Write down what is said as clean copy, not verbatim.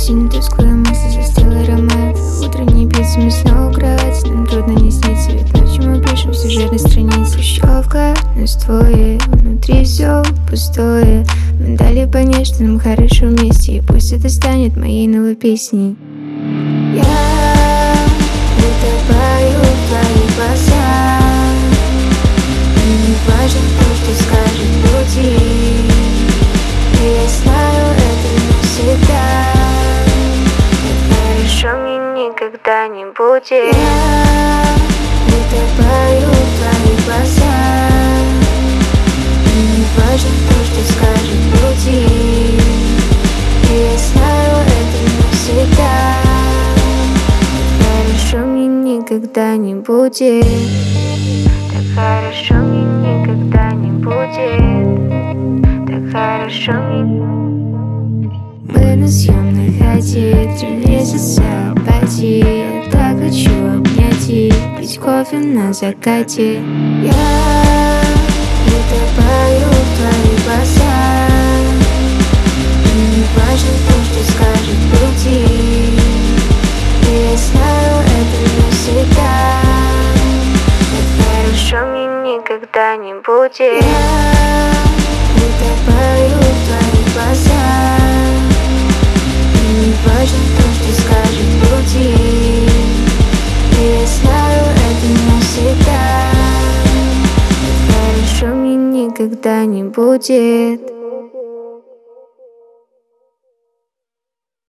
Сильно тоскую, мысли застыл аромат. Утро не бьется, мы снова кровать. Нам трудно не снится, ведь ночью мы пишем сюжетной страницы. Щелка на стволе, внутри все пустое. Мы дали понять, что нам хорошо вместе, и пусть это станет моей новой песней. Я утопаю в твоих глазах, и не важно то, что скажет люди. И я знаю, это навсегда. Так хорошо мне никогда не будет. Я утопаю в твоих глазах, и не важно то, что скажут люди. И я знаю, это навсегда. Так хорошо мне никогда не будет. Так хорошо мне никогда не будет. Так хорошо мне. Мы на съемной хате, 3 месяца апатии. Я так хочу обнять и пить кофе на закате. Я утопаю в твоих глазах, и не важно то, что скажут люди. И я знаю, это навсегда. Так хорошо мне никогда не будет. Я утопаю в твоих глазах, и не важно то, что скажут люди. И я знаю, это навсегда. Так хорошо мне никогда не будет.